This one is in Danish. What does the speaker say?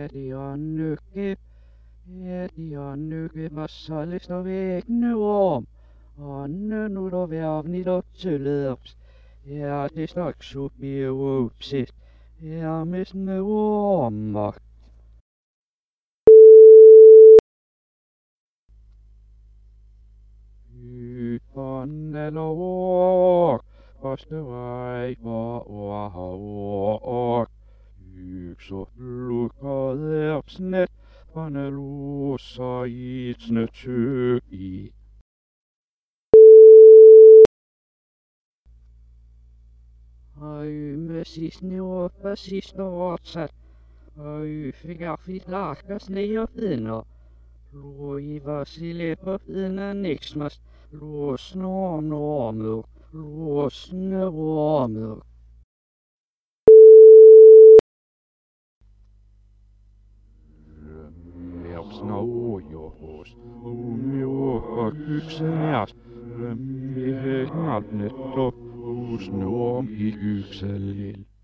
Äiti on nykke, vassallista vegne om. Anne nu då vävnit upp tillöps. Ja, det strax upp i uppsitt. Ja, mis nu ommak. Pannella åk, vaste vaiva åk. Yks och lukka läpsnet, panne luussa itsne tsyki. Ai, me siis nuoppa siis nootsat. Ai, fikafit lahkas ne jo pinno. Luiva silepa pinna niksmas. Luos noomuk. Luos noomuk. Remmiaks naujohos. Umjohak yksenäs. Remmi hengät netto. Uus noom i ykselil.